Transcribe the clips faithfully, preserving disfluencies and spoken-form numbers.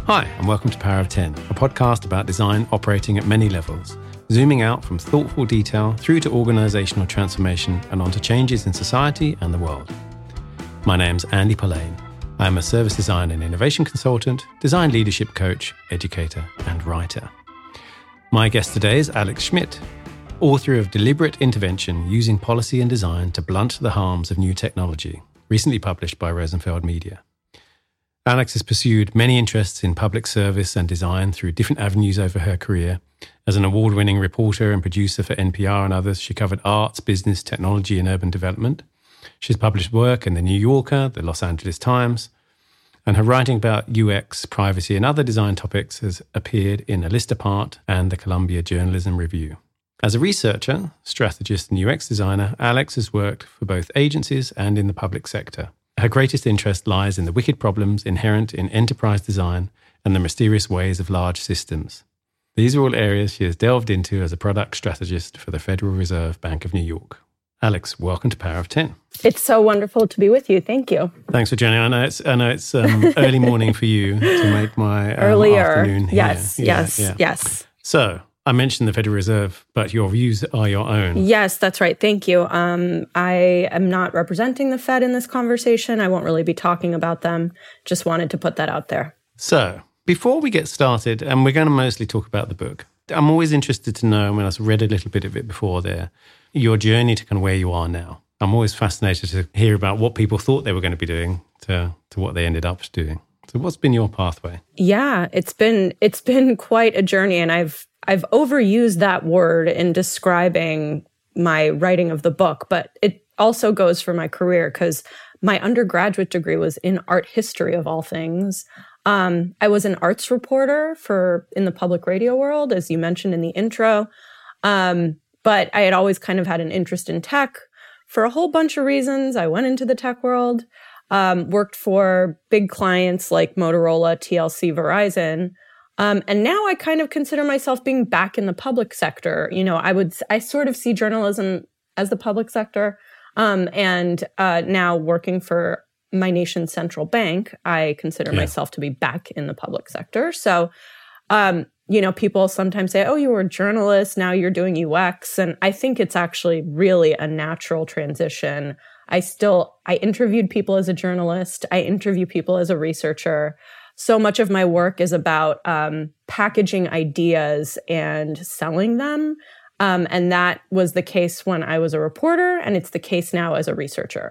Hi, and welcome to Power of ten, a podcast about design operating at many levels, zooming out from thoughtful detail through to organisational transformation and onto changes in society and the world. My name's Andy Polaine. I am a service design and innovation consultant, design leadership coach, educator, and writer. My guest today is Alex Schmidt, author of Deliberate Intervention Using Policy and Design to Blunt the Harms of New Technology, recently published by Rosenfeld Media. Alex has pursued many interests in public service and design through different avenues over her career. As an award-winning reporter and producer for N P R and others, she covered arts, business, technology, and urban development. She's published work in The New Yorker, The Los Angeles Times, and her writing about U X, privacy, and other design topics has appeared in A List Apart and the Columbia Journalism Review. As a researcher, strategist, and U X designer, Alex has worked for both agencies and in the public sector. Her greatest interest lies in the wicked problems inherent in enterprise design and the mysterious ways of large systems. These are all areas she has delved into as a product strategist for the Federal Reserve Bank of New York. Alex, welcome to Power of ten. It's so wonderful to be with you. Thank you. Thanks for joining. I know it's, I know it's um, early morning for you to make my um, Earlier. afternoon here. Yes, Yeah, yes, yeah. yes. So, I mentioned the Federal Reserve, but your views are your own. Yes, that's right. Thank you. Um, I am not representing the Fed in this conversation. I won't really be talking about them. Just wanted to put that out there. So, before we get started, and we're going to mostly talk about the book, I'm always interested to know, I mean, I've read a little bit of it before there, your journey to kind of where you are now. I'm always fascinated to hear about what people thought they were going to be doing to, to what they ended up doing. So what's been your pathway? Yeah, it's been it's been quite a journey, and I've I've overused that word in describing my writing of the book, but it also goes for my career because my undergraduate degree was in art history of all things. Um, I was an arts reporter for in the public radio world, as you mentioned in the intro, um, but I had always kind of had an interest in tech for a whole bunch of reasons. I went into the tech world. Um, worked for big clients like Motorola, T L C, Verizon. Um, and now I kind of consider myself being back in the public sector. You know, I would, I sort of see journalism as the public sector. Um, and uh, now working for my nation's central bank, I consider yeah. myself to be back in the public sector. So, um, you know, people sometimes say, oh, you were a journalist, now you're doing U X. And I think it's actually really a natural transition. I still, I interviewed people as a journalist. I interview people as a researcher. So much of my work is about um, packaging ideas and selling them. Um, and that was the case when I was a reporter, and it's the case now as a researcher.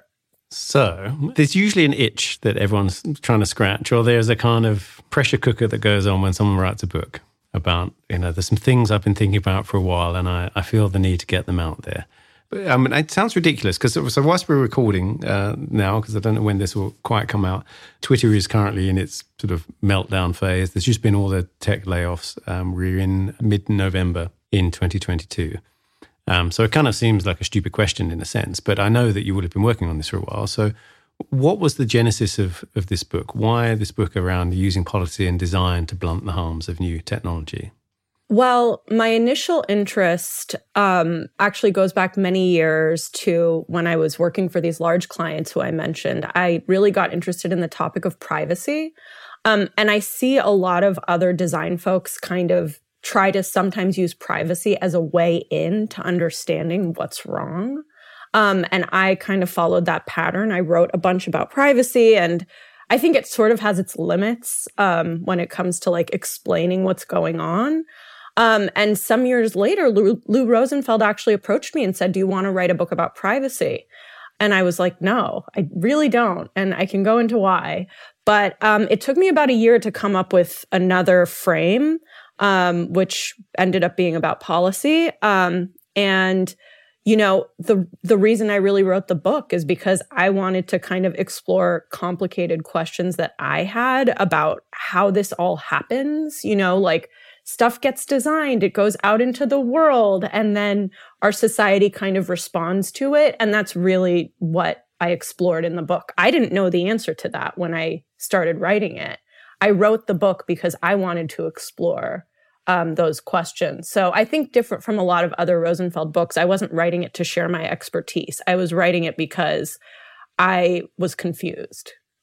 So there's usually an itch that everyone's trying to scratch, or there's a kind of pressure cooker that goes on when someone writes a book about, you know, there's some things I've been thinking about for a while, and I, I feel the need to get them out there. I mean, it sounds ridiculous because so whilst we're recording uh, now, because I don't know when this will quite come out, Twitter is currently in its sort of meltdown phase. There's just been all the tech layoffs. Um, we're in mid-November in twenty twenty-two. Um, so it kind of seems like a stupid question in a sense, but I know that you would have been working on this for a while. So what was the genesis of, of this book? Why this book around using policy and design to blunt the harms of new technology? Well, my initial interest um, actually goes back many years to when I was working for these large clients who I mentioned. I really got interested in the topic of privacy. Um, and I see a lot of other design folks kind of try to sometimes use privacy as a way in to understanding what's wrong. Um, and I kind of followed that pattern. I wrote a bunch about privacy, and I think it sort of has its limits um, when it comes to like explaining what's going on. Um, and some years later, Lou, Lou Rosenfeld actually approached me and said, do you want to write a book about privacy? And I was like, no, I really don't. And I can go into why. But um, it took me about a year to come up with another frame, um, which ended up being about policy. Um, and, you know, the the reason I really wrote the book is because I wanted to kind of explore complicated questions that I had about how this all happens, you know, like, stuff gets designed, it goes out into the world, and then our society kind of responds to it. And that's really what I explored in the book. I didn't know the answer to that when I started writing it. I wrote the book because I wanted to explore um, those questions. So I think different from a lot of other Rosenfeld books, I wasn't writing it to share my expertise. I was writing it because I was confused.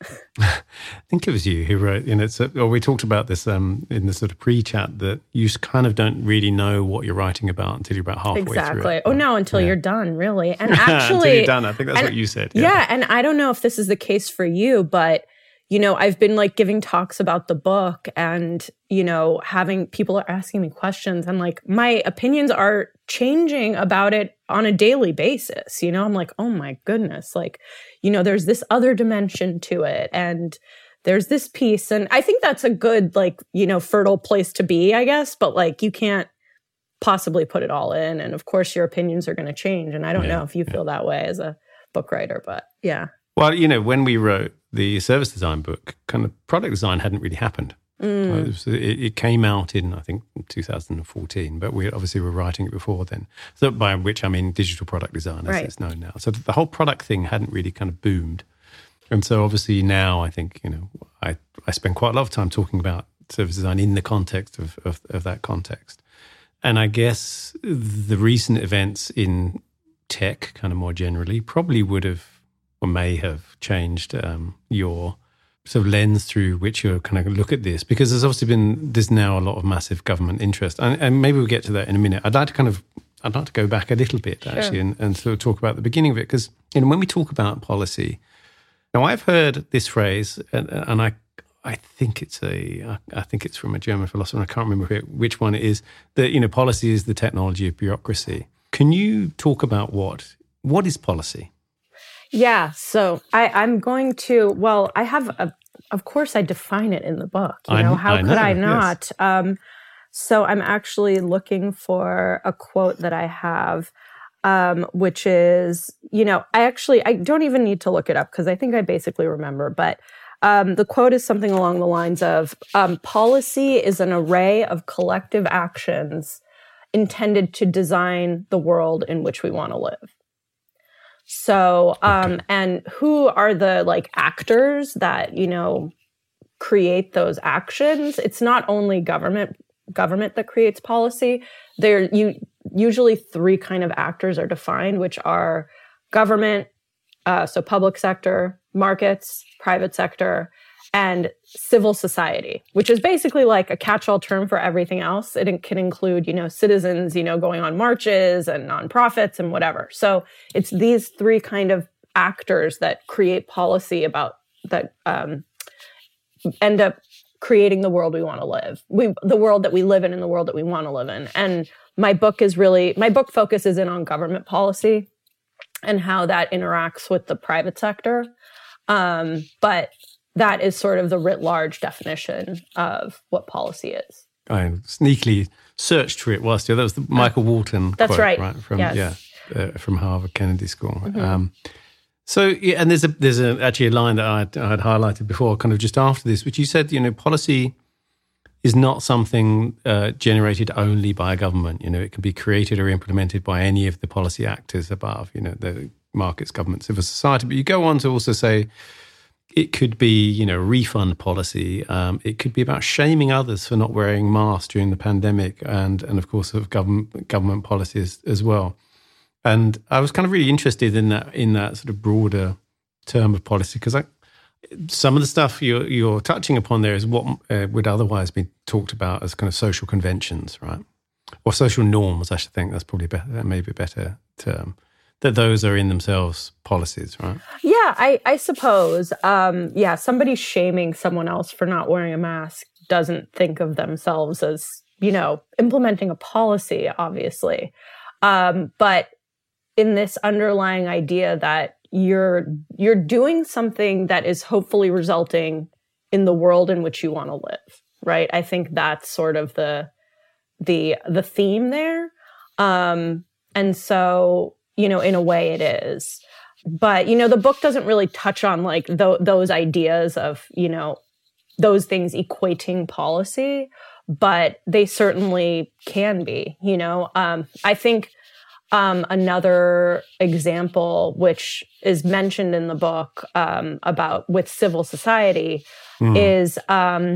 I think it was you who wrote, you know, so, or we talked about this um, in the sort of pre-chat, that you kind of don't really know what you're writing about until you're about halfway exactly. through it. Oh, no, until yeah. you're done, really. And actually... until you're done, I think that's and, what you said. Yeah. yeah, and I don't know if this is the case for you, but, you know, I've been like giving talks about the book and, you know, having people are asking me questions and like my opinions are changing about it on a daily basis. You know, I'm like, oh my goodness, like, you know, there's this other dimension to it and there's this piece. And I think that's a good, like, you know, fertile place to be, I guess. But like, you can't possibly put it all in. And of course, your opinions are going to change. And I don't yeah, know if you yeah. feel that way as a book writer, but yeah. Well, you know, when we wrote the service design book, kind of product design hadn't really happened. Mm. It, was, it, it came out in, I think, two thousand fourteen, but we obviously were writing it before then. So by which I mean digital product design, as right. it's known now. So the whole product thing hadn't really kind of boomed. And so obviously now I think, you know, I, I spend quite a lot of time talking about service design in the context of, of, of that context. And I guess the recent events in tech kind of more generally probably would have or may have changed um, your sort of lens through which you kind of look at this, because there's obviously been, there's now a lot of massive government interest. And, and maybe we'll get to that in a minute. I'd like to kind of, I'd like to go back a little bit actually sure. and, and sort of talk about the beginning of it, because you know, when we talk about policy, now I've heard this phrase and, and I I think it's a, I think it's from a German philosopher, and I can't remember which one it is, that, you know, policy is the technology of bureaucracy. Can you talk about what, what is policy? Yeah, so I, I'm going to, well, I have, a, of course, I define it in the book. You know, I'm, how I could know, I not? Yes. Um, so I'm actually looking for a quote that I have, um, which is, you know, I actually, I don't even need to look it up because I think I basically remember, but um, the quote is something along the lines of, um, policy is an array of collective actions intended to design the world in which we want to live. So, um, okay. and who are the like actors that, you know, create those actions? It's not only government, government that creates policy. There, you usually three kind of actors are defined, which are government, uh, so public sector, markets, private sector, and civil society, which is basically like a catch-all term for everything else. It can include, you know, citizens, you know, going on marches and nonprofits and whatever. So it's these three kind of actors that create policy about that um, end up creating the world we want to live. We, the world that we live in and the world that we want to live in. And my book is really, my book focuses in on government policy and how that interacts with the private sector. Um, but that is sort of the writ large definition of what policy is. I sneakily searched for it whilst you. That was the Michael Walton That's quote, right. right? From yes. yeah, uh, from Harvard Kennedy School. Mm-hmm. Um, so yeah, and there's a there's a, actually a line that I had, I had highlighted before, kind of just after this, which you said, you know, policy is not something uh, generated only by a government. You know, it can be created or implemented by any of the policy actors above. You know, the markets, government, civil society. But you go on to also say, it could be, you know, refund policy. Um, it could be about shaming others for not wearing masks during the pandemic, and and of course of government government policies as well. And I was kind of really interested in that in that sort of broader term of policy, because I, some of the stuff you're you're touching upon there is what uh, would otherwise be talked about as kind of social conventions, right, or social norms. I should think that's probably better, maybe a better term. That those are in themselves policies, right? Yeah, I, I suppose. Um, yeah, somebody shaming someone else for not wearing a mask doesn't think of themselves as, you know, implementing a policy, obviously. Um, but in this underlying idea that you're you're doing something that is hopefully resulting in the world in which you want to live, right? I think that's sort of the the the theme there. Um, and so, you know, in a way it is. But, you know, the book doesn't really touch on like th- those ideas of, you know, those things equating policy, but they certainly can be, you know. Um, I think um, another example, which is mentioned in the book um, about with civil society, mm. is, um,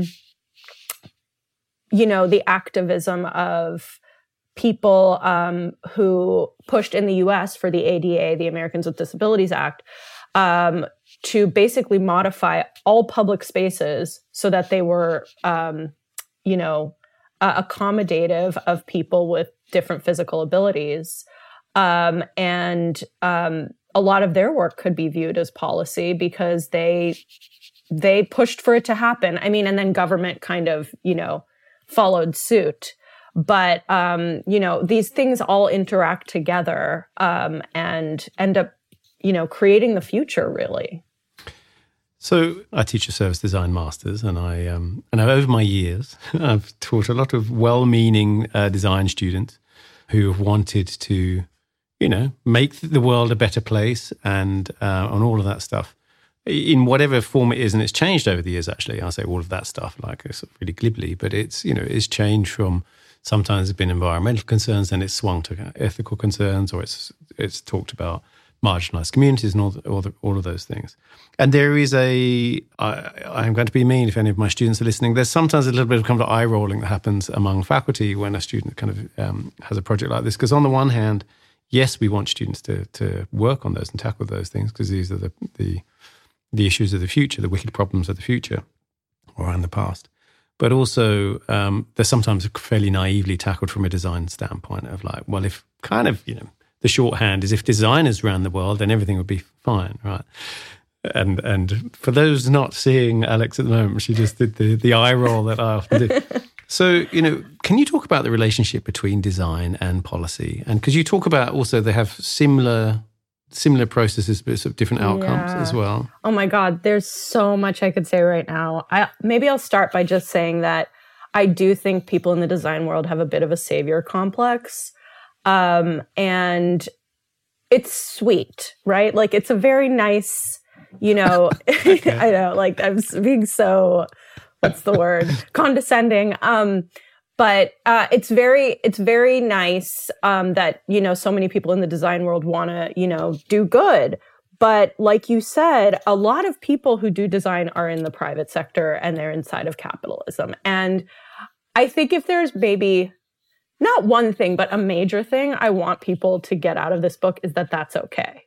you know, the activism of people um, who pushed in the U S for the A D A, the Americans with Disabilities Act, um, to basically modify all public spaces so that they were, um, you know, uh, accommodative of people with different physical abilities. Um, and um, a lot of their work could be viewed as policy because they they pushed for it to happen. I mean, and then government kind of, you know, followed suit. But, um, you know, these things all interact together um, and end up, you know, creating the future, really. So I teach a service design masters, and I um, and over my years, I've taught a lot of well-meaning uh, design students who have wanted to, you know, make the world a better place and uh, on all of that stuff in whatever form it is. And it's changed over the years, actually. I say all of that stuff like sort of really glibly, but it's, you know, it's changed from sometimes it's been environmental concerns, then it's swung to kind of ethical concerns, or it's it's talked about marginalized communities and all the, all, the, all of those things. And there is a, I, I'm going to be mean if any of my students are listening, there's sometimes a little bit of kind of eye rolling that happens among faculty when a student kind of um, has a project like this. Because on the one hand, yes, we want students to to work on those and tackle those things because these are the, the the issues of the future, the wicked problems of the future or in the past. But also um, they're sometimes fairly naively tackled from a design standpoint of like, well, if kind of, you know, the shorthand is if designers ran the world, then everything would be fine, right? And and for those not seeing Alex at the moment, she just did the, the eye roll that I often do. So, you know, can you talk about the relationship between design and policy? And because you talk about also they have similar similar processes, but sort of different outcomes yeah. as well. Oh my God, there's so much I could say right now. I maybe I'll start by just saying that I do think people in the design world have a bit of a savior complex. Um, and it's sweet, right? Like it's a very nice, you know, okay. I know, like I'm being so, what's the word? Condescending. Um, but uh, it's very, it's very nice um, that, you know, so many people in the design world want to, you know, do good. But like you said, a lot of people who do design are in the private sector and they're inside of capitalism. And I think if there's maybe not one thing, but a major thing I want people to get out of this book is that that's okay.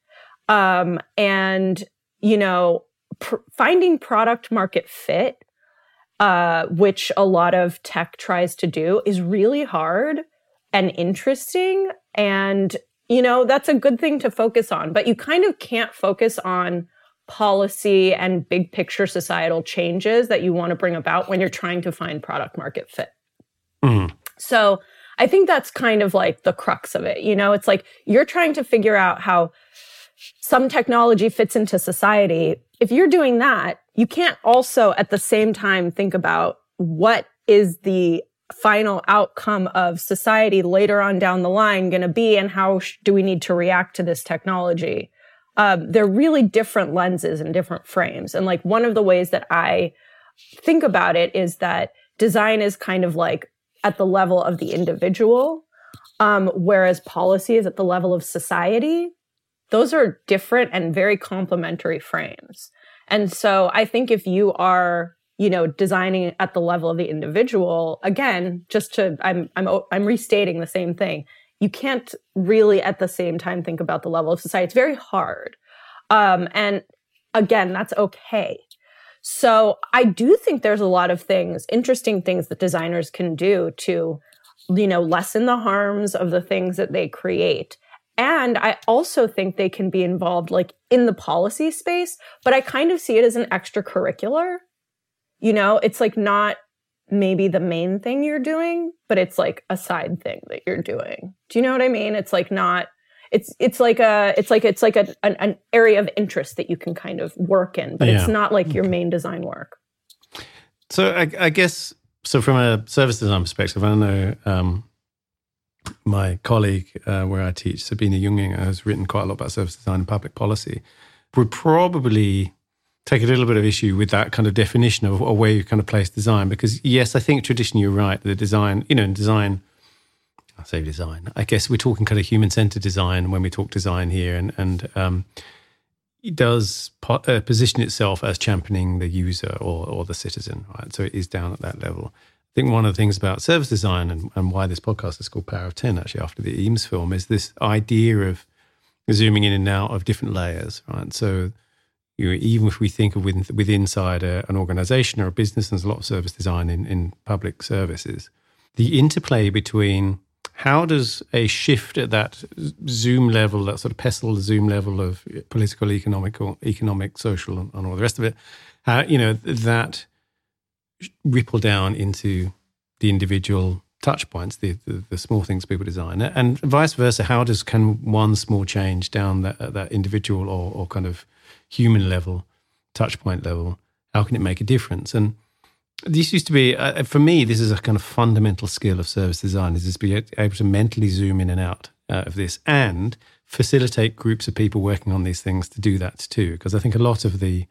Um, and, you know, pr- finding product market fit, uh, which a lot of tech tries to do, is really hard and interesting. And, you know, that's a good thing to focus on. But you kind of can't focus on policy and big picture societal changes that you want to bring about when you're trying to find product market fit. Mm. So I think that's kind of like the crux of it. You know, it's like you're trying to figure out how some technology fits into society. If you're doing that, you can't also at the same time think about what is the final outcome of society later on down the line going to be and how sh- do we need to react to this technology. Um, they're really different lenses and different frames. And like one of the ways that I think about it is that design is kind of like at the level of the individual, um, whereas policy is at the level of society. Those are different and very complementary frames. And so I think if you are, you know, designing at the level of the individual, again, just to, I'm, I'm, I'm restating the same thing. You can't really at the same time think about the level of society. It's very hard. Um, and again, that's okay. So I do think there's a lot of things, interesting things that designers can do to, you know, lessen the harms of the things that they create. And I also think they can be involved like in the policy space, but I kind of see it as an extracurricular. You know, it's like not maybe the main thing you're doing, but it's like a side thing that you're doing. Do you know what I mean? It's like not, it's it's like a it's like it's like a an, an area of interest that you can kind of work in, but yeah. It's not like your main design work. So I, I guess so from a service design perspective, I know um, my colleague uh, where I teach, Sabine Junging, has written quite a lot about service design and public policy. Would probably take a little bit of issue with that kind of definition of, of where you kind of place design, because yes, I think traditionally you're right. The design, you know, in design. I say design. I guess we're talking kind of human-centered design when we talk design here, and and um, it does po- uh, position itself as championing the user or or the citizen, right? So it is down at that level. I think one of the things about service design and, and why this podcast is called Power of ten, actually, after the Eames film, is this idea of zooming in and out of different layers, right? So, you know, even if we think of within, with inside a, an organization or a business, there's a lot of service design in, in public services, the interplay between how does a shift at that Zoom level, that sort of pestle Zoom level of political, economic, or economic, social, and, and all the rest of it, how, you know, that ripple down into the individual touch points, the, the, the small things people design, and vice versa. How does can one small change down that that individual or, or kind of human level, touch point level, how can it make a difference? And this used to be, uh, for me, this is a kind of fundamental skill of service design, is to be able to mentally zoom in and out uh, of this and facilitate groups of people working on these things to do that too. Because I think a lot of the,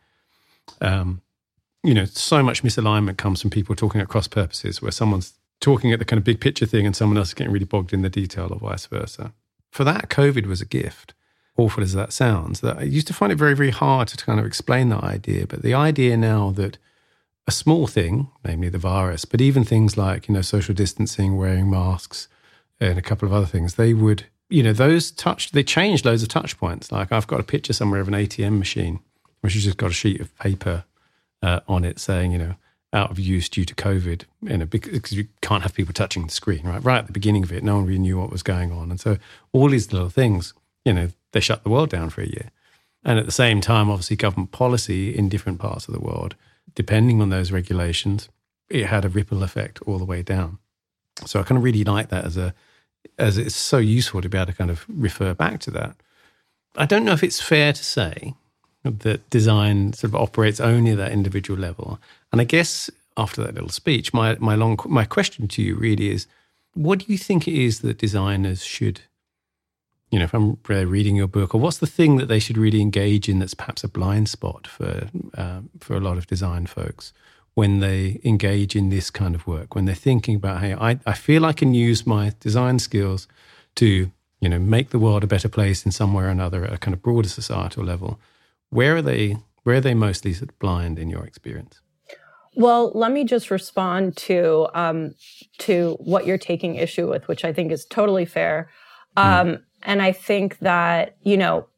um, you know, so much misalignment comes from people talking at cross purposes, where someone's talking at the kind of big picture thing and someone else is getting really bogged in the detail or vice versa. For that, COVID was a gift, awful as that sounds. That I used to find it very, very hard to kind of explain that idea. But the idea now that a small thing, namely the virus, but even things like, you know, social distancing, wearing masks, and a couple of other things, they would, you know, those touch, they changed loads of touch points. Like I've got a picture somewhere of an A T M machine, which has just got a sheet of paper uh, on it saying, you know, out of use due to COVID, you know, because you can't have people touching the screen, right? Right at the beginning of it, no one really knew what was going on. And so all these little things, you know, they shut the world down for a year. And at the same time, obviously, government policy in different parts of the world, depending on those regulations, it had a ripple effect all the way down. So I kind of really like that as a, as it's so useful to be able to kind of refer back to that. I don't know if it's fair to say that design sort of operates only at that individual level. And I guess after that little speech, my my long my question to you really is, what do you think it is that designers should, you know, if I'm reading your book, or what's the thing that they should really engage in that's perhaps a blind spot for uh, for a lot of design folks when they engage in this kind of work, when they're thinking about, hey, I, I feel I can use my design skills to, you know, make the world a better place in some way or another at a kind of broader societal level. Where are they, where are they mostly sort of blind in your experience? Well, let me just respond to um, to what you're taking issue with, which I think is totally fair. Um, mm. And I think that, you know,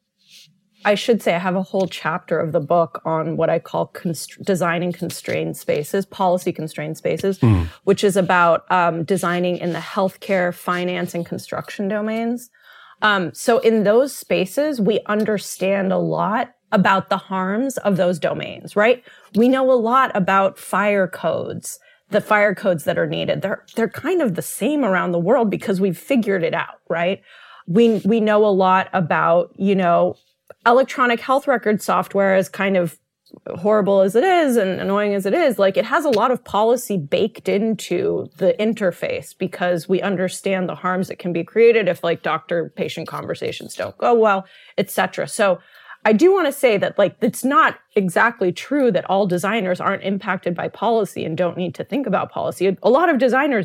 I should say I have a whole chapter of the book on what I call const- designing constrained spaces, policy constrained spaces, mm. which is about um, designing in the healthcare, finance, and construction domains. Um, so in those spaces, we understand a lot about the harms of those domains, right? We know a lot about fire codes, the fire codes that are needed. They're, they're kind of the same around the world because we've figured it out, right? We, we know a lot about, you know, electronic health record software, as kind of horrible as it is and annoying as it is. Like, it has a lot of policy baked into the interface because we understand the harms that can be created if, like, doctor-patient conversations don't go well, et cetera. So I do want to say that, like, it's not exactly true that all designers aren't impacted by policy and don't need to think about policy. A lot of designers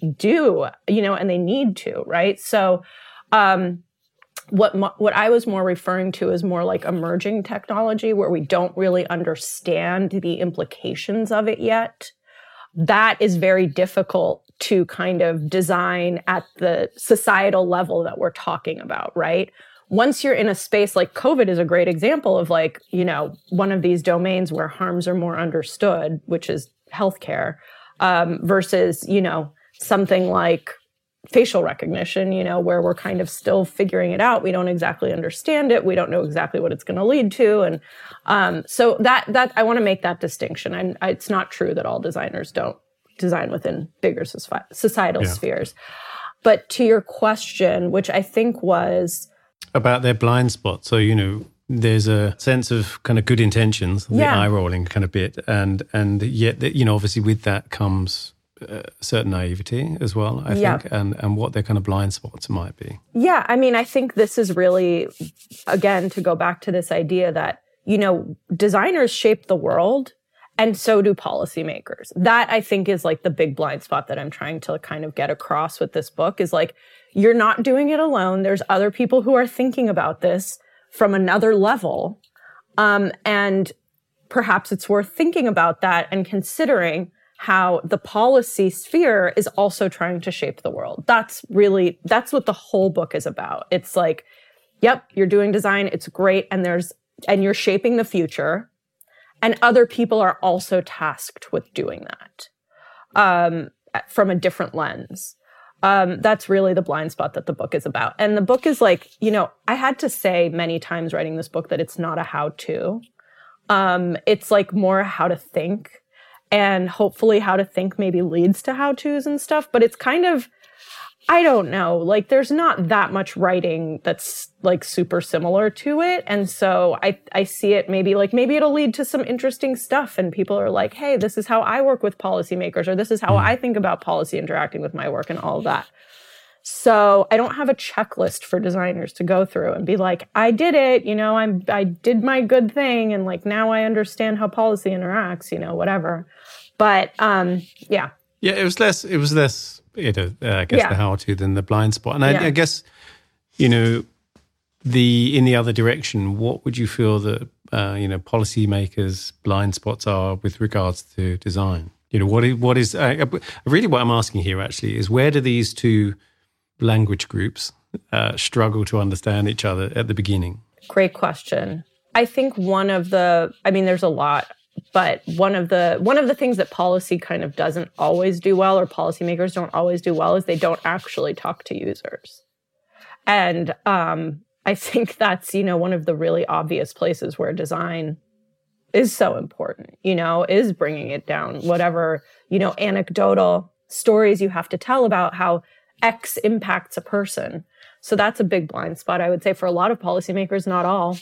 do, you know, and they need to, right? So, um, what what I was more referring to is more like emerging technology, where we don't really understand the implications of it yet. That is very difficult to kind of design at the societal level that we're talking about, right? Once you're in a space like COVID is a great example of, like, you know, one of these domains where harms are more understood, which is healthcare, um, versus, you know, something like facial recognition, you know, where we're kind of still figuring it out. We don't exactly understand it. We don't know exactly what it's going to lead to. And um, so that, that I want to make that distinction. And it's not true that all designers don't design within bigger societal yeah. spheres. But to your question, which I think was about their blind spot. So, you know, there's a sense of kind of good intentions, the yeah. eye rolling kind of bit. And, and yet, you know, obviously with that comes a certain naivety as well, I yeah. think, and, and what their kind of blind spots might be. Yeah. I mean, I think this is really, again, to go back to this idea that, you know, designers shape the world and so do policymakers. That, I think, is like the big blind spot that I'm trying to kind of get across with this book, is like, you're not doing it alone. There's other people who are thinking about this from another level. Um, and perhaps it's worth thinking about that and considering how the policy sphere is also trying to shape the world. That's really, that's what the whole book is about. It's like, yep, you're doing design. It's great. And there's and you're shaping the future, and other people are also tasked with doing that um, from a different lens. Um, that's really the blind spot that the book is about. And the book is like, you know, I had to say many times writing this book that it's not a how-to. Um, it's like more how to think, and hopefully how to think maybe leads to how-tos and stuff. But it's kind of, I don't know, like there's not that much writing that's like super similar to it. And so I, I see it maybe like, maybe it'll lead to some interesting stuff. And people are like, hey, this is how I work with policymakers, or this is how I think about policy interacting with my work and all of that. So I don't have a checklist for designers to go through and be like, I did it, you know, I'm, I did my good thing. And like, now I understand how policy interacts, you know, whatever. But um, yeah. Yeah, it was less, it was less, you know, uh, I guess yeah. the how-to than the blind spot. And I, yeah. I guess, you know, the in the other direction, what would you feel that, uh, you know, policymakers' blind spots are with regards to design? You know, what is, what is uh, really what I'm asking here actually is where do these two language groups uh, struggle to understand each other at the beginning? Great question. I think one of the, I mean, there's a lot. But one of the one of the things that policy kind of doesn't always do well, or policymakers don't always do well, is they don't actually talk to users. And um, I think that's, you know, one of the really obvious places where design is so important, you know, is bringing it down, whatever, you know, anecdotal stories you have to tell about how X impacts a person. So that's a big blind spot, I would say, for a lot of policymakers, not all.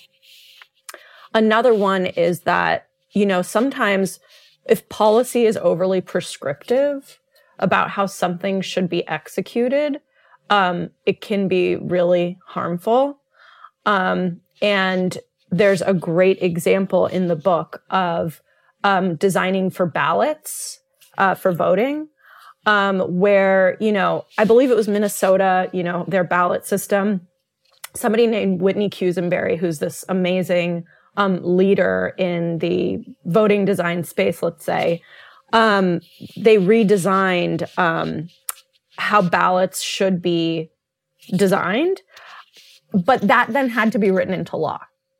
Another one is that, you know, sometimes if policy is overly prescriptive about how something should be executed, um, it can be really harmful. Um, and there's a great example in the book of um, designing for ballots uh, for voting, um, where, you know, I believe it was Minnesota, you know, their ballot system. Somebody named Whitney Cusenberry, who's this amazing Um, leader in the voting design space, let's say, um, they redesigned um, how ballots should be designed, but that then had to be written into law.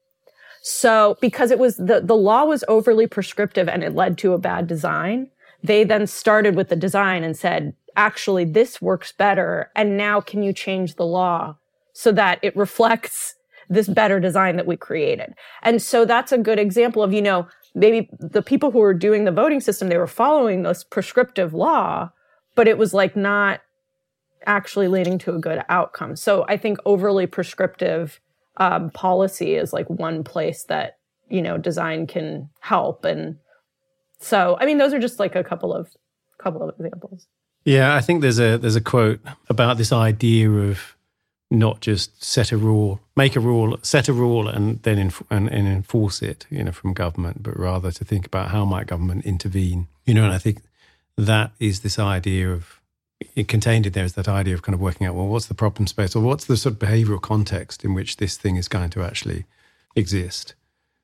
So because it was the, the law was overly prescriptive and it led to a bad design, they then started with the design and said, actually, this works better. And now can you change the law so that it reflects this better design that we created? And so that's a good example of, you know, maybe the people who were doing the voting system, they were following this prescriptive law, but it was like not actually leading to a good outcome. So I think overly prescriptive um, policy is like one place that, you know, design can help. And so, I mean, those are just like a couple of couple of examples. Yeah, I think there's a there's a quote about this idea of not just set a rule, make a rule, set a rule, and then inf- and, and enforce it, you know, from government, but rather to think about how might government intervene, you know. And I think that is this idea of, it contained in there is that idea of kind of working out, well, what's the problem space, or what's the sort of behavioural context in which this thing is going to actually exist,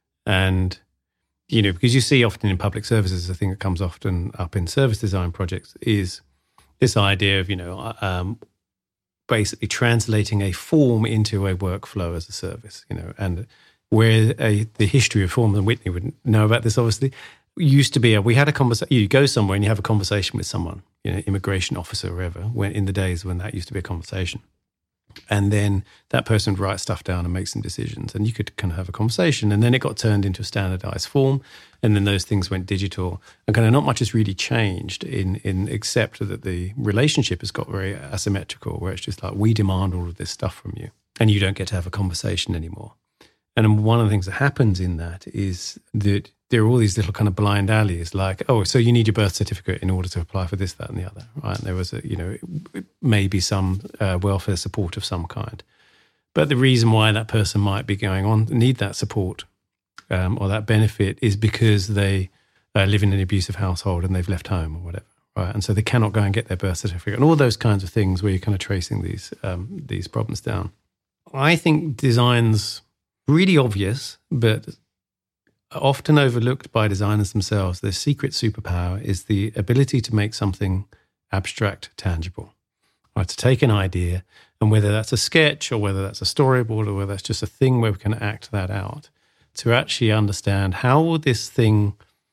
and you know, because you see often in public services, the thing that comes often up in service design projects is this idea of, you know, um, basically translating a form into a workflow as a service, you know, and where a, the history of forms, and Whitney would know about this obviously, used to be, a, we had a conversation, you go somewhere and you have a conversation with someone, you know, immigration officer or whatever, when in the days when that used to be a conversation. And then that person would write stuff down and make some decisions, and you could kind of have a conversation, and then it got turned into a standardized form, and then those things went digital, and kind of not much has really changed in in except that the relationship has got very asymmetrical, where it's just like, we demand all of this stuff from you and you don't get to have a conversation anymore. And one of the things that happens in that is that there are all these little kind of blind alleys, like, oh, so you need your birth certificate in order to apply for this, that, and the other, right? And there was, a, you know, maybe some uh, welfare support of some kind. But the reason why that person might be going on, need that support um, or that benefit is because they uh, live in an abusive household and they've left home or whatever, right? And so they cannot go and get their birth certificate and all those kinds of things where you're kind of tracing these um, these problems down. I think design's really obvious, but often overlooked by designers themselves. Their secret superpower is the ability to make something abstract tangible, right? To take an idea, and whether that's a sketch or whether that's a storyboard or whether that's just a thing where we can act that out, to actually understand how will this thing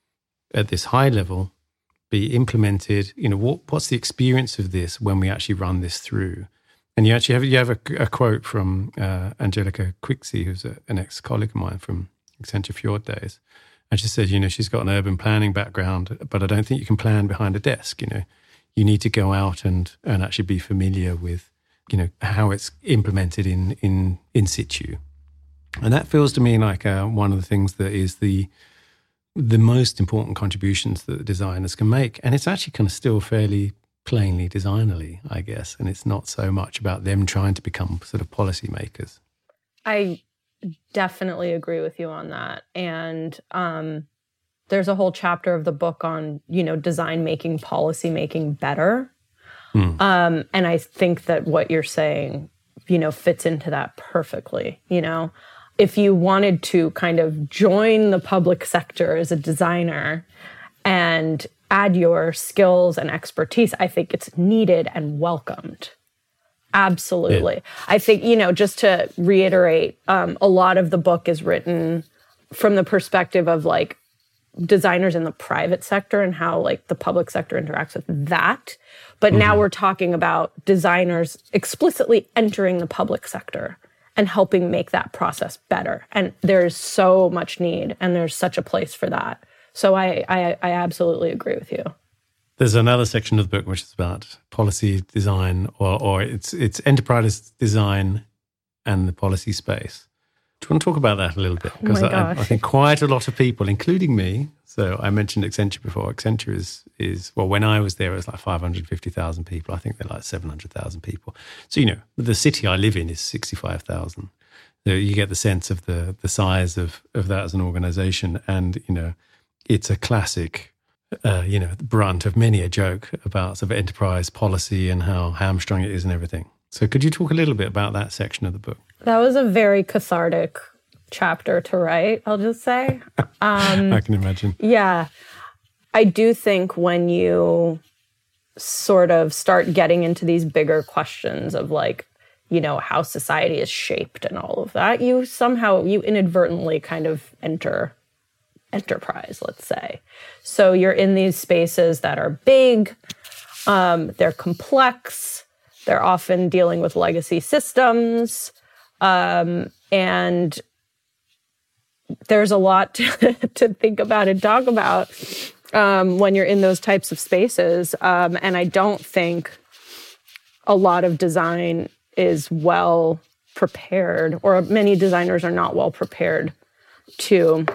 at this high level be implemented? You know, what what's the experience of this when we actually run this through? And you actually have you have a, a quote from uh, Angelica Quixi, who's a, an ex-colleague of mine from Accenture Fjord days. And she said, you know, she's got an urban planning background, but I don't think you can plan behind a desk. You know, you need to go out and, and actually be familiar with, you know, how it's implemented in in in situ. And that feels to me like uh, one of the things that is the the most important contributions that the designers can make. And it's actually kind of still fairly plainly designerly, I guess. And it's not so much about them trying to become sort of policymakers. I definitely agree with you on that. And um, there's a whole chapter of the book on, you know, design making policy making better. Mm. Um, and I think that what you're saying, you know, fits into that perfectly. You know, if you wanted to kind of join the public sector as a designer and add your skills and expertise, I think it's needed and welcomed. Absolutely. Yeah. I think, you know, just to reiterate, um, a lot of the book is written from the perspective of like designers in the private sector and how like the public sector interacts with that. But mm-hmm. now we're talking about designers explicitly entering the public sector and helping make that process better. And there's so much need and there's such a place for that. So I, I, I absolutely agree with you. There's another section of the book which is about policy design, or, or it's it's enterprise design and the policy space. Do you want to talk about that a little bit? Because oh I, I think quite a lot of people, including me, so I mentioned Accenture before. Accenture is, is well, when I was there, it was like five hundred fifty thousand people. I think they're like seven hundred thousand people. So, you know, the city I live in is sixty-five thousand. So you get the sense of the the size of, of that as an organization. And, you know, it's a classic... Uh, you know, the brunt of many a joke about sort of enterprise policy and how hamstrung it is and everything. So could you talk a little bit about that section of the book? That was a very cathartic chapter to write, I'll just say. Um, I can imagine. Yeah. I do think when you sort of start getting into these bigger questions of like, you know, how society is shaped and all of that, you somehow, you inadvertently kind of enter enterprise, let's say. So you're in these spaces that are big, um, they're complex, they're often dealing with legacy systems, um, and there's a lot to, to think about and talk about um, when you're in those types of spaces. Um, and I don't think a lot of design is well prepared, or many designers are not well prepared to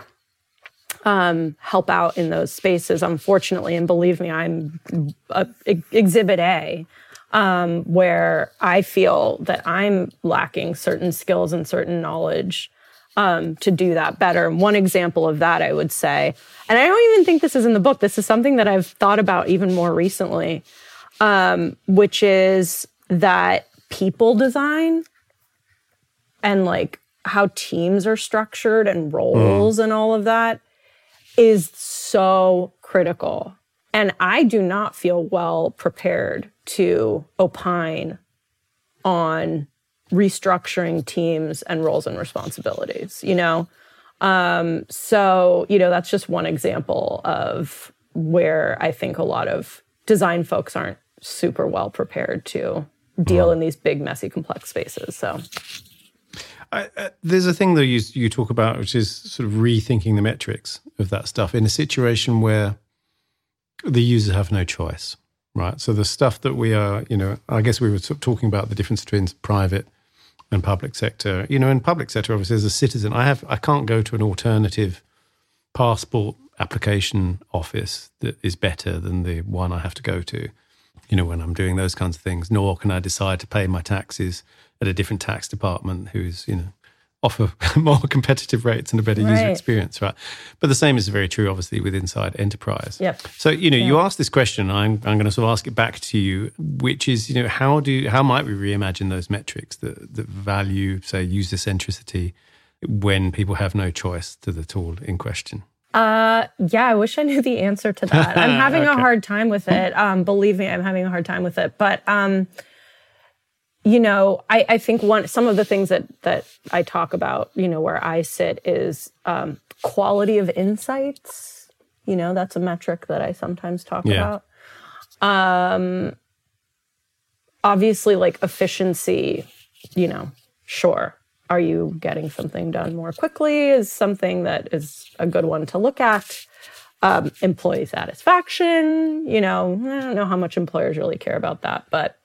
Um, help out in those spaces, unfortunately. And believe me, I'm a, a, exhibit A, um, where I feel that I'm lacking certain skills and certain knowledge um, to do that better. And one example of that, I would say, and I don't even think this is in the book, this is something that I've thought about even more recently, um, which is that people design and like how teams are structured and roles mm. and all of that is so critical. And I do not feel well prepared to opine on restructuring teams and roles and responsibilities, you know? Um, so, you know, that's just one example of where I think a lot of design folks aren't super well prepared to deal mm. in these big, messy, complex spaces, so... I, uh, there's a thing that you you talk about, which is sort of rethinking the metrics of that stuff in a situation where the users have no choice, right? So the stuff that we are, you know, I guess we were sort of talking about the difference between private and public sector. You know, in public sector, obviously, as a citizen, I have I can't go to an alternative passport application office that is better than the one I have to go to, you know, when I'm doing those kinds of things. Nor can I decide to pay my taxes at a different tax department who's, you know, offer more competitive rates and a better right. user experience, right? But the same is very true, obviously, with inside enterprise. Yep. So, you know, yeah. you asked this question, I'm I'm going to sort of ask it back to you, which is, you know, how do how might we reimagine those metrics that, that value, say, user centricity when people have no choice to the tool in question? Uh, yeah, I wish I knew the answer to that. I'm having okay. a hard time with it. Um, believe me, I'm having a hard time with it. But um you know, I, I think one some of the things that that I talk about, you know, where I sit is um, quality of insights. You know, that's a metric that I sometimes talk yeah. about. Um, obviously, like efficiency, you know, sure. Are you getting something done more quickly is something that is a good one to look at. Um, employee satisfaction, you know, I don't know how much employers really care about that, but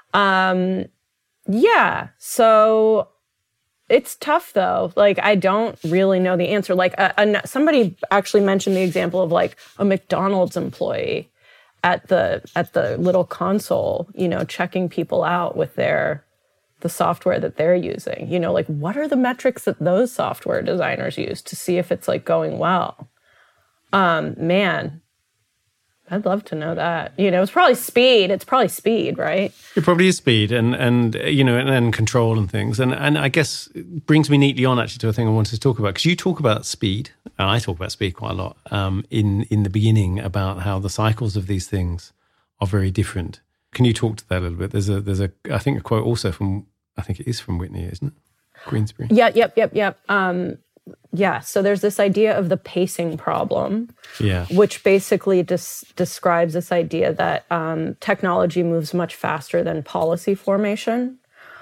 um, yeah. So it's tough though. Like, I don't really know the answer. Like a, a, somebody actually mentioned the example of like a McDonald's employee at the at the little console, you know, checking people out with their the software that they're using. You know, like what are the metrics that those software designers use to see if it's like going well? Um, man, I'd love to know that. You know, it's probably speed. It's probably speed, right? It probably is speed and, and you know, and, and control and things. And and I guess it brings me neatly on actually to a thing I wanted to talk about. Because you talk about speed, and I talk about speed quite a lot, um, in, in the beginning about how the cycles of these things are very different. Can you talk to that a little bit? There's a, there's a I think a quote also from, I think it is from Whitney, isn't it? Queensbury. Yeah, yep, yep, yep. Um, yeah, so there's this idea of the pacing problem, yeah, which basically dis- describes this idea that um, technology moves much faster than policy formation.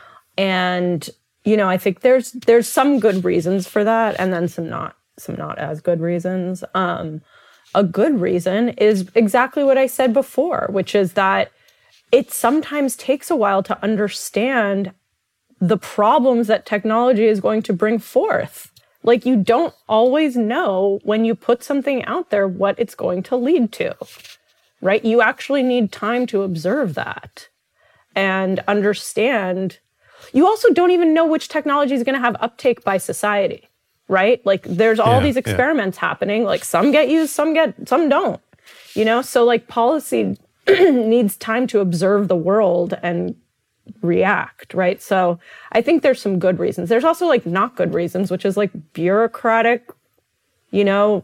And, you know, I think there's there's some good reasons for that, and then some not some not as good reasons. Um, a good reason is exactly what I said before, which is that it sometimes takes a while to understand the problems that technology is going to bring forth. Like, you don't always know when you put something out there what it's going to lead to, right? You actually need time to observe that and understand. You also don't even know which technology is going to have uptake by society, right? Like, there's all yeah, these experiments yeah. happening. Like, some get used, some get, some don't, you know? So, like, policy needs time to observe the world and react, right? So I think there's some good reasons. There's also like not good reasons, which is like bureaucratic, you know,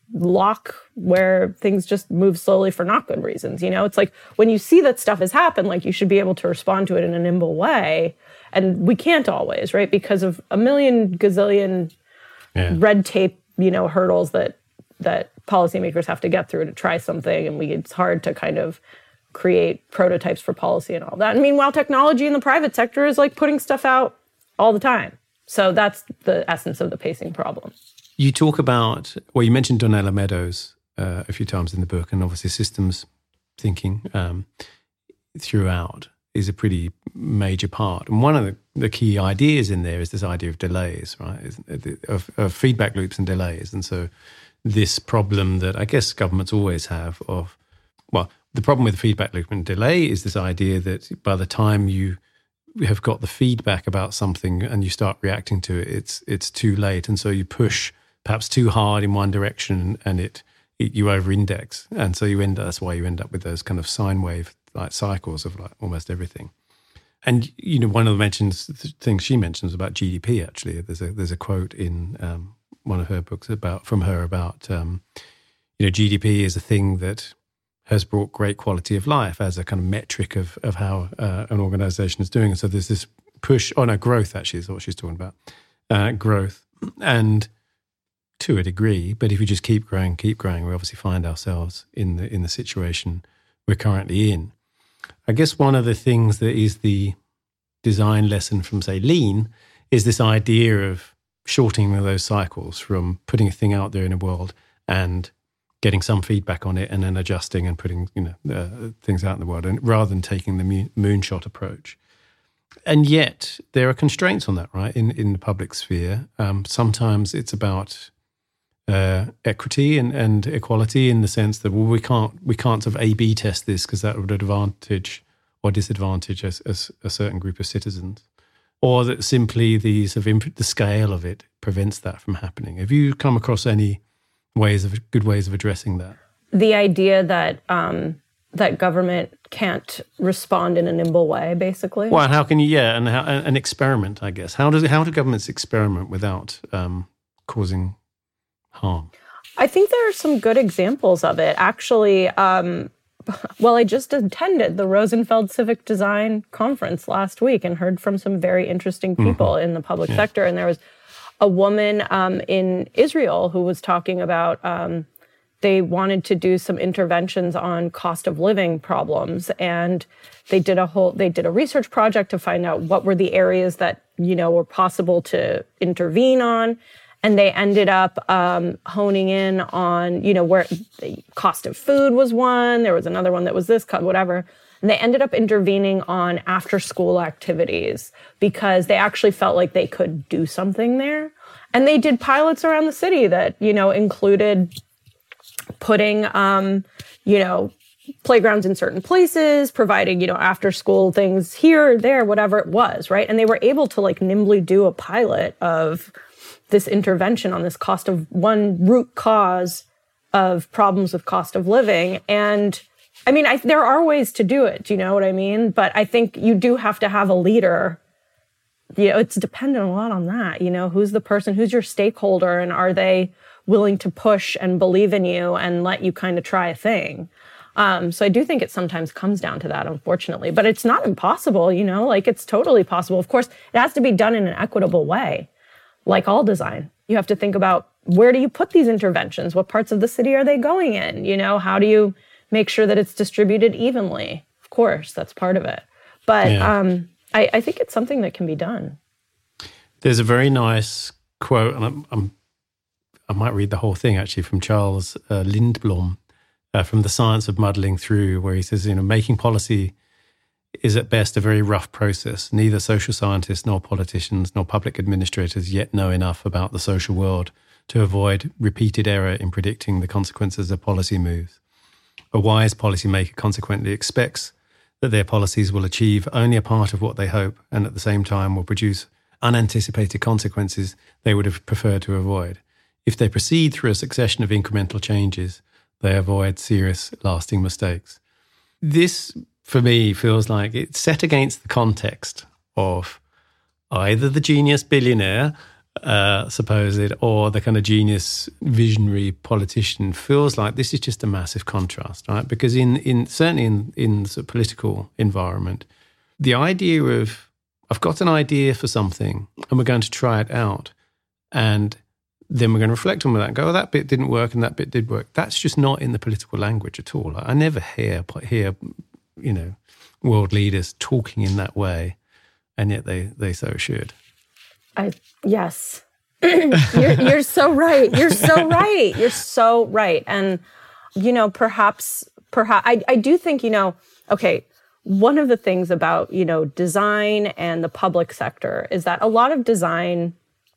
lock where things just move slowly for not good reasons. You know, it's like when you see that stuff has happened, like you should be able to respond to it in a nimble way. And we can't always, right? Because of a million gazillion yeah. red tape, you know, hurdles that that policymakers have to get through to try something. And we it's hard to kind of create prototypes for policy and all that. And meanwhile, technology in the private sector is like putting stuff out all the time. So that's the essence of the pacing problem. You talk about, well, you mentioned Donella Meadows uh, a few times in the book, and obviously systems thinking um, throughout is a pretty major part. And one of the, the key ideas in there is this idea of delays, right? Of, of feedback loops and delays. And so this problem that I guess governments always have of, well, the problem with feedback loop and delay is this idea that by the time you have got the feedback about something and you start reacting to it, it's it's too late. And so you push perhaps too hard in one direction and it, it you over-index. And so you end that's why you end up with those kind of sine wave like cycles of like almost everything. And, you know, one of the mentions things she mentions about G D P, actually, there's a there's a quote in um, one of her books about from her about, um, you know, G D P is a thing that has brought great quality of life as a kind of metric of of how uh, an organization is doing. And so there's this push, oh no, growth actually is what she's talking about, uh, growth. And to a degree, but if you just keep growing, keep growing, we obviously find ourselves in the in the situation we're currently in. I guess one of the things that is the design lesson from, say, Lean is this idea of shortening those cycles from putting a thing out there in the world and getting some feedback on it and then adjusting and putting, you know, uh, things out in the world, and rather than taking the mo- moonshot approach. And yet there are constraints on that, right? In in the public sphere, um, sometimes it's about uh, equity and, and equality in the sense that, well, we can't we can't sort of A B test this because that would advantage or disadvantage a, a, a certain group of citizens, or that simply the sort of imp- the scale of it prevents that from happening. Have you come across any ways of good ways of addressing that? The idea that um, that government can't respond in a nimble way, basically. Well, how can you? Yeah, and how, an experiment, I guess. How does how do governments experiment without um, causing harm? I think there are some good examples of it. Actually, um, Well, I just attended the Rosenfeld Civic Design Conference last week and heard from some very interesting people mm-hmm. in the public yeah. sector. And there was a woman um, in Israel who was talking about um, they wanted to do some interventions on cost of living problems. And they did a whole, they did a research project to find out what were the areas that, you know, were possible to intervene on. And they ended up um, honing in on, you know, where the cost of food was one. There was another one that was this, whatever. And they ended up intervening on after-school activities because they actually felt like they could do something there. And they did pilots around the city that, you know, included putting, um, you know, playgrounds in certain places, providing, you know, after-school things here, there, whatever it was, right? And they were able to, like, nimbly do a pilot of this intervention on this cost of one root cause of problems with cost of living. And I mean, I, there are ways to do it. Do you know what I mean? But I think you do have to have a leader. You know, it's dependent a lot on that. You know, who's the person, who's your stakeholder, and are they willing to push and believe in you and let you kind of try a thing? Um, so I do think it sometimes comes down to that, unfortunately. But it's not impossible, you know, like it's totally possible. Of course, it has to be done in an equitable way. Like all design, you have to think about where do you put these interventions? What parts of the city are they going in? You know, how do you make sure that it's distributed evenly? Of course, that's part of it. But yeah. um, I, I think it's something that can be done. There's a very nice quote, and I'm, I'm, I might read the whole thing actually, from Charles uh, Lindblom uh, from The Science of Muddling Through, where he says, you know, making policy is at best a very rough process. Neither social scientists nor politicians nor public administrators yet know enough about the social world to avoid repeated error in predicting the consequences of policy moves. A wise policymaker consequently expects that their policies will achieve only a part of what they hope and at the same time will produce unanticipated consequences they would have preferred to avoid. If they proceed through a succession of incremental changes, they avoid serious, lasting mistakes. This, for me, feels like it's set against the context of either the genius billionaire, uh, supposed, or the kind of genius visionary politician. Feels like this is just a massive contrast, right? Because in, in certainly in, in the political environment, the idea of, I've got an idea for something and we're going to try it out, and then we're going to reflect on that and go, oh, that bit didn't work and that bit did work. That's just not in the political language at all. I never hear hear you know, world leaders talking in that way, and yet they, they so should. I yes, you're, you're so right. You're so right. You're so right. And you know, perhaps, perhaps I, I do think, you know, okay. One of the things about, you know, design and the public sector is that a lot of design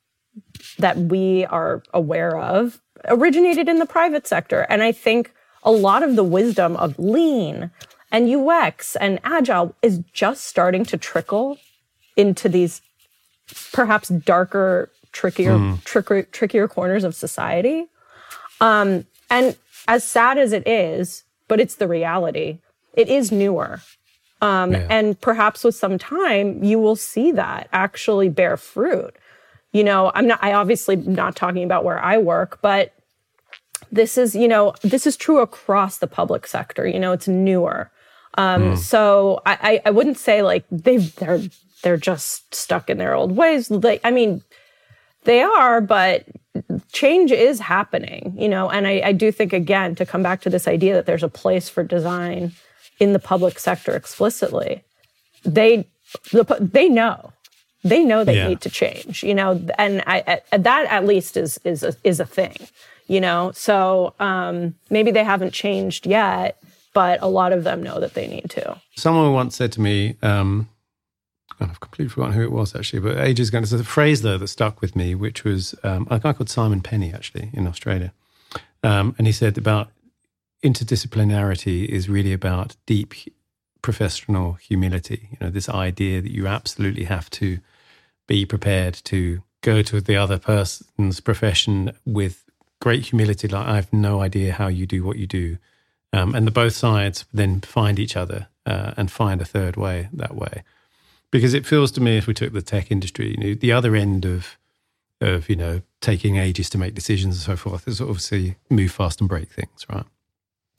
that we are aware of originated in the private sector, and I think a lot of the wisdom of lean and U X and agile is just starting to trickle into these perhaps darker, trickier, mm. trickier, trickier corners of society. Um, and as sad as it is, but it's the reality, it is newer. Um, yeah. And perhaps with some time, you will see that actually bear fruit. You know, I'm not, I obviously not talking about where I work, but this is, you know, this is true across the public sector. You know, it's newer. Um, mm. So I, I wouldn't say like they've, they're, they're just stuck in their old ways. They, I mean, they are, but change is happening, you know, and I, I do think, again, to come back to this idea that there's a place for design in the public sector explicitly, they, the, they know, they know they yeah. need to change, you know, and I, I, that at least is, is, a, is a thing, you know, so um, maybe they haven't changed yet, but a lot of them know that they need to. Someone once said to me, um, I've completely forgotten who it was actually, but ages ago, there's a phrase though that stuck with me, which was um, a guy called Simon Penny actually in Australia. Um, and he said about interdisciplinarity is really about deep professional humility. You know, this idea that you absolutely have to be prepared to go to the other person's profession with great humility, like I have no idea how you do what you do. Um, and the both sides then find each other uh, and find a third way that way. Because it feels to me, if we took the tech industry, you know, the other end of, of, you know, taking ages to make decisions and so forth is obviously move fast and break things, right?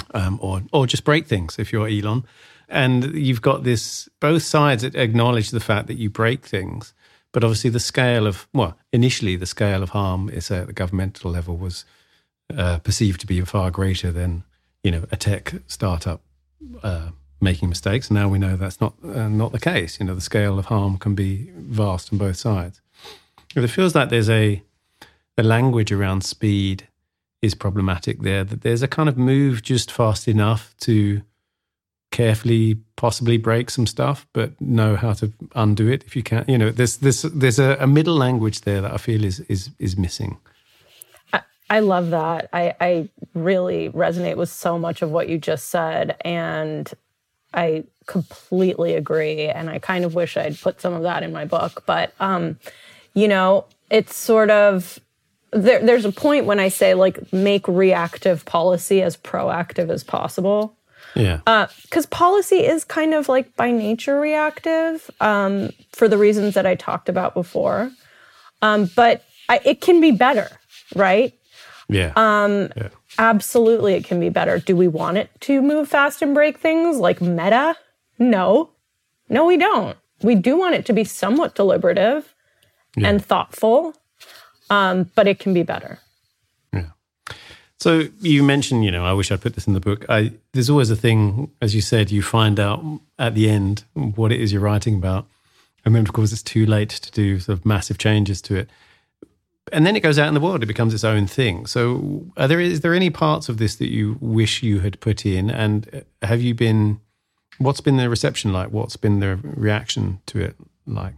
um, or or just break things if you're Elon. And you've got this, both sides acknowledge the fact that you break things, but obviously the scale of, well, initially the scale of harm is at the governmental level was uh, perceived to be far greater than, you know, a tech startup uh, making mistakes. Now we know that's not uh, not the case. You know, the scale of harm can be vast on both sides. But it feels like there's a, the language around speed is problematic there, that there's a kind of move just fast enough to carefully possibly break some stuff, but know how to undo it if you can. You know, there's there's there's a, a middle language there that I feel is is is missing. I, I love that. I, I really resonate with so much of what you just said, and I completely agree. And I kind of wish I'd put some of that in my book, but um, you know, it's sort of there, there's a point when I say like make reactive policy as proactive as possible. Yeah. Because uh, policy is kind of like by nature reactive um, for the reasons that I talked about before. Um, but I, it can be better, right? Yeah. Um, yeah. Absolutely, it can be better. Do we want it to move fast and break things like Meta? No. No, we don't. We do want it to be somewhat deliberative yeah. and thoughtful, um, but it can be better. So you mentioned, you know, I wish I'd put this in the book. I, there's always a thing, as you said, you find out at the end what it is you're writing about. And then, of course, it's too late to do sort of massive changes to it. And then it goes out in the world. It becomes its own thing. So are there, is there any parts of this that you wish you had put in? And have you been, what's been the reception like? What's been the reaction to it like?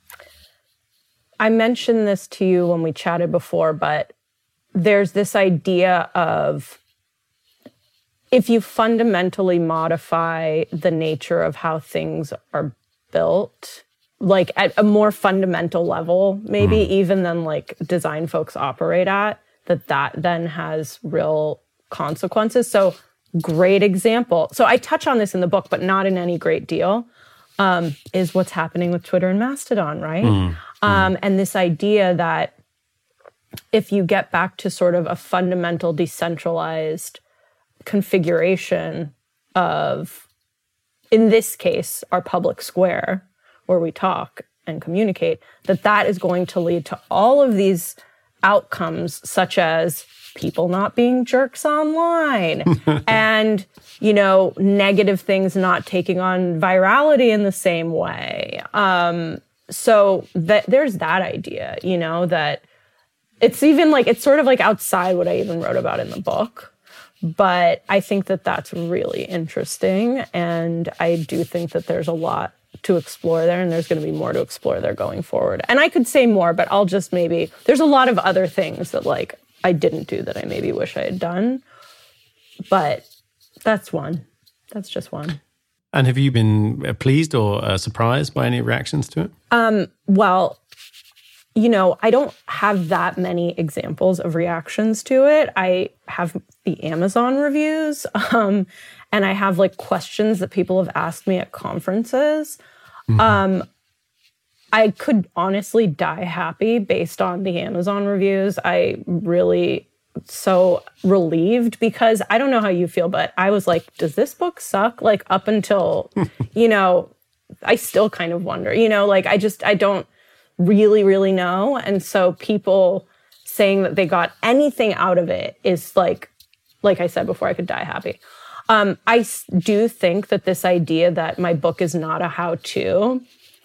I mentioned this to you when we chatted before, but there's this idea of if you fundamentally modify the nature of how things are built, like at a more fundamental level, maybe mm. even than like design folks operate at, that that then has real consequences. So great example. So I touch on this in the book, but not in any great deal, um, is what's happening with Twitter and Mastodon, right? Mm. Um, mm. And this idea that if you get back to sort of a fundamental decentralized configuration of, in this case, our public square where we talk and communicate, that that is going to lead to all of these outcomes, such as people not being jerks online and, you know, negative things not taking on virality in the same way. Um, so that there's that idea, you know, that it's even like, it's sort of like outside what I even wrote about in the book. But I think that that's really interesting. And I do think that there's a lot to explore there, and there's going to be more to explore there going forward. And I could say more, but I'll just maybe, there's a lot of other things that like I didn't do that I maybe wish I had done. But that's one. That's just one. And have you been pleased or uh, surprised by any reactions to it? Um, well, you know, I don't have that many examples of reactions to it. I have the Amazon reviews, um, and I have like questions that people have asked me at conferences. Mm-hmm. Um, I could honestly die happy based on the Amazon reviews. I really so relieved because I don't know how you feel, but I was like, does this book suck? Like up until, you know, I still kind of wonder, you know, like I just, I don't really, really know. And so people saying that they got anything out of it is like, like I said before, I could die happy. Um, I do think that this idea that my book is not a how-to,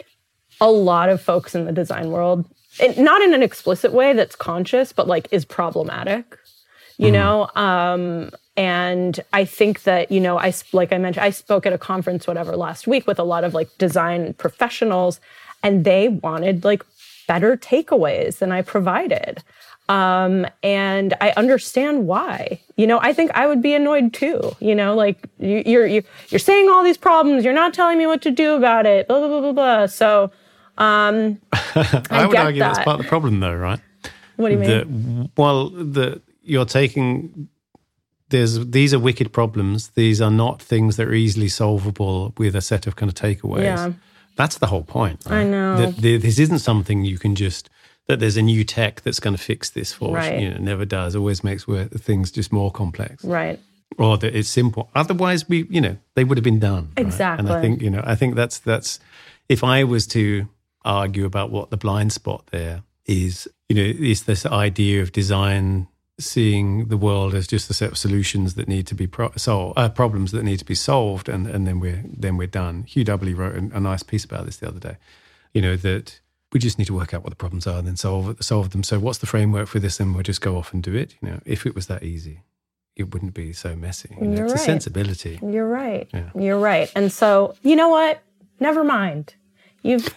a lot of folks in the design world, it, not in an explicit way that's conscious, but like is problematic, you mm-hmm. know? Um, and I think that, you know, I, like I mentioned, I spoke at a conference, whatever, last week with a lot of like design professionals, and they wanted like better takeaways than I provided. Um, and I understand why. You know, I think I would be annoyed too. You know, like you, you're you're you're saying all these problems, you're not telling me what to do about it. Blah blah blah blah blah. So, um, I, I would get argue that. that's part of the problem, though, right? What do you mean? The, well, the you're taking. There's these are wicked problems. These are not things that are easily solvable with a set of kind of takeaways. Yeah. That's the whole point. Right? I know. That this isn't something you can just, that there's a new tech that's going to fix this for us. Right. You know, it never does. It always makes things just more complex. Right. or that it's simple. Otherwise, we, you know, they would have been done. Right? Exactly. And I think, you know, I think that's, that's, if I was to argue about what the blind spot there is, you know, is this idea of design seeing the world as just a set of solutions that need to be pro- solved, uh, problems that need to be solved, and, and then we're then we're done. Hugh Dudley wrote a, a nice piece about this the other day. You know, that we just need to work out what the problems are and then solve solve them. So what's the framework for this? And we'll just go off and do it. You know, if it was that easy, it wouldn't be so messy. You know, You're it's right. a sensibility. You're right. Yeah. You're right. And so, you know what? Never mind. You've,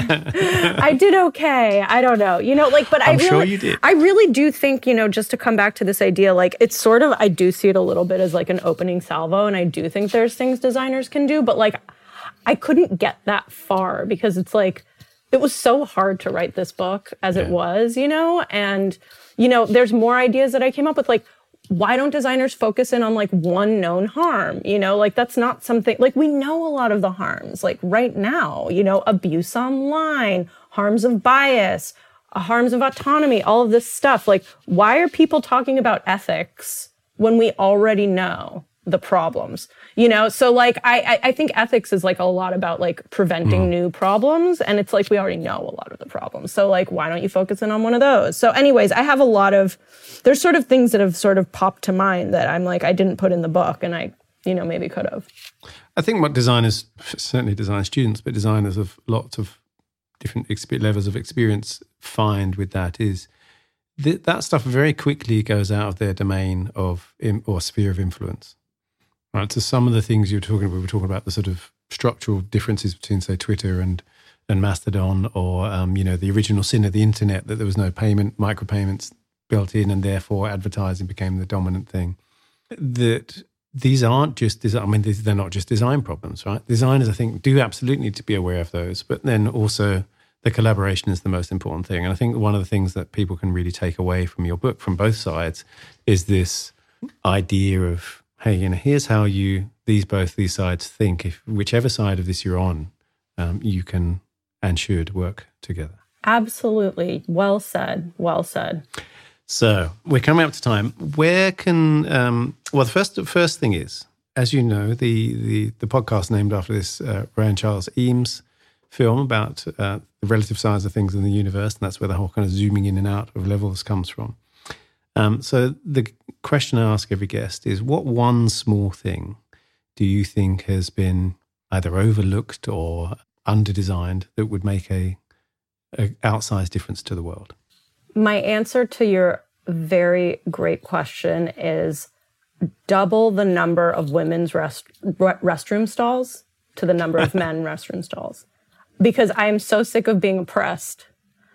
I did okay. I don't know, you know, like, but I I'm really, sure you did. I really do think, you know, just to come back to this idea, like it's sort of, I do see it a little bit as like an opening salvo, and I do think there's things designers can do, but like, I couldn't get that far because it's like, it was so hard to write this book as yeah. it was, you know, and, you know, there's more ideas that I came up with, like, why don't designers focus in on like one known harm? You know, like that's not something, like we know a lot of the harms, like right now, you know, abuse online, harms of bias, uh, harms of autonomy, all of this stuff. Like, why are people talking about ethics when we already know the problems? You know, so like I I think ethics is like a lot about like preventing mm. new problems, and it's like we already know a lot of the problems. So like, why don't you focus in on one of those? So anyways, I have a lot of, there's sort of things that have sort of popped to mind that I'm like, I didn't put in the book, and I, you know, maybe could have. I think what designers, certainly design students, but designers of lots of different exp- levels of experience find with that is th- that stuff very quickly goes out of their domain of im- or sphere of influence. Right, so some of the things you were talking about, we were talking about the sort of structural differences between, say, Twitter and and Mastodon, or um, you know, the original sin of the internet, that there was no payment, micropayments built in, and therefore advertising became the dominant thing. That these aren't just design. I mean, these, they're not just design problems, right? Designers, I think, do absolutely need to be aware of those, but then also the collaboration is the most important thing. And I think one of the things that people can really take away from your book, from both sides, is this idea of, hey, you know, here's how you, these both these sides think. If whichever side of this you're on, um, you can and should work together. Absolutely. Well said. Well said. So we're coming up to time. Where can, um, well, the first first thing is, as you know, the the, the podcast named after this uh, Ray Charles Eames film about uh, the relative size of things in the universe, and that's where the whole kind of zooming in and out of levels comes from. Um, so the question I ask every guest is, what one small thing do you think has been either overlooked or underdesigned that would make a, a outsized difference to the world? My answer to your very great question is double the number of women's rest, restroom stalls to the number of men restroom stalls. Because I am so sick of being oppressed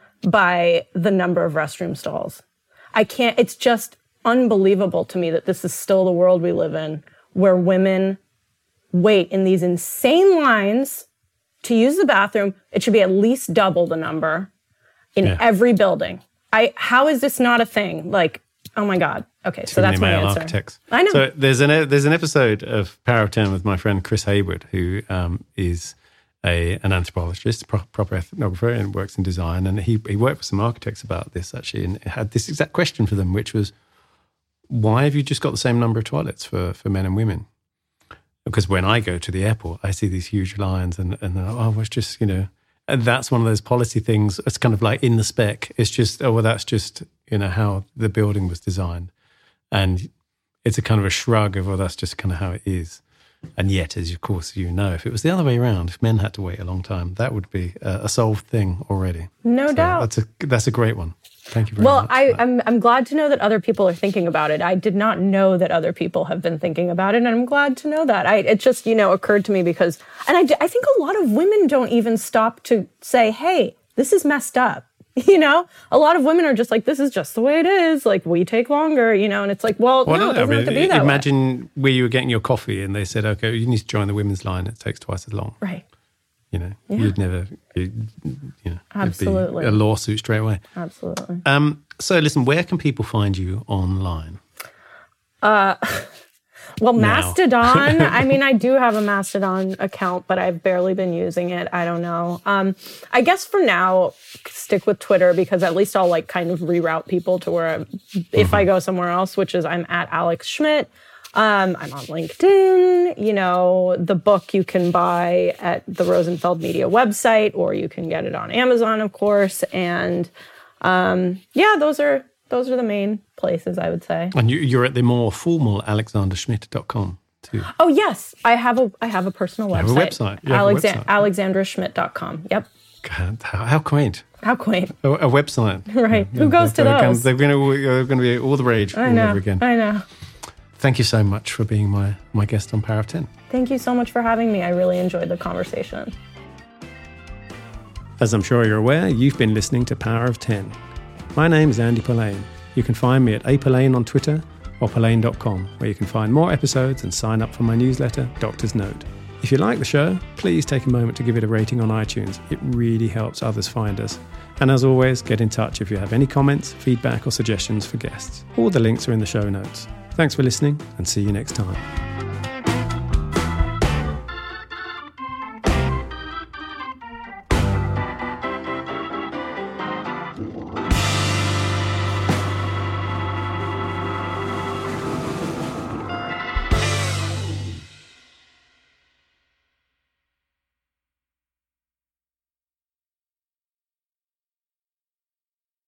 by the number of restroom stalls. I can't, it's just unbelievable to me that this is still the world we live in, where women wait in these insane lines to use the bathroom. It should be at least double the number in yeah. every building. I, how is this not a thing? Like, oh my God. Okay, Too so that's my male answer. Architects. I know. So there's an there's an episode of Power of Ten with my friend Chris Hayward, who um, is a an anthropologist, pro- proper ethnographer, and works in design. And he he worked with some architects about this actually, and had this exact question for them, which was, why have you just got the same number of toilets for, for men and women? Because when I go to the airport, I see these huge lines, and and oh, it's just, you know. And that's one of those policy things. It's kind of like in the spec. It's just, oh, well, that's just, you know, how the building was designed. And it's a kind of a shrug of, well, that's just kind of how it is. And yet, as of course you know, if it was the other way around, if men had to wait a long time, that would be a, a solved thing already. No so doubt. That's a that's a great one. Thank you very well, much. Well, I'm I'm glad to know that other people are thinking about it. I did not know that other people have been thinking about it, and I'm glad to know that. I it just, you know, occurred to me because, and I, I think a lot of women don't even stop to say, hey, this is messed up. You know, a lot of women are just like, this is just the way it is. Like, we take longer, you know, and it's like, well, well no, it doesn't I mean, have to be that imagine way. Where you were getting your coffee and they said, okay, you need to join the women's line. It takes twice as long. Right. You know, yeah. you'd never, you'd, you know, absolutely, it'd be a lawsuit straight away. Absolutely. Um. So, listen, where can people find you online? Uh, well, now. Mastodon. I mean, I do have a Mastodon account, but I've barely been using it. I don't know. Um, I guess for now, stick with Twitter because at least I'll like kind of reroute people to where, I'm, if mm-hmm. I go somewhere else, which is I'm at Alex Schmidt. Um, I'm on LinkedIn. You know, the book you can buy at the Rosenfeld Media website, or you can get it on Amazon, of course. And um, yeah, those are those are the main places, I would say. And you, you're at the more formal alexander schmidt dot com too. Oh yes, I have a I have a personal website. You have a website. You have Alexa- a website. alexandra schmidt dot com. Yep. God, how, how quaint. How quaint. A, a website. Right. Who goes to those? They're going to, they're going to be all the rage I all know. over again. I know. Thank you so much for being my, my guest on Power of ten. Thank you so much for having me. I really enjoyed the conversation. As I'm sure you're aware, you've been listening to Power of ten. My name is Andy Polaine. You can find me at a polaine on Twitter or polaine dot com, where you can find more episodes and sign up for my newsletter, Doctor's Note. If you like the show, please take a moment to give it a rating on iTunes. It really helps others find us. And as always, get in touch if you have any comments, feedback or suggestions for guests. All the links are in the show notes. Thanks for listening and see you next time.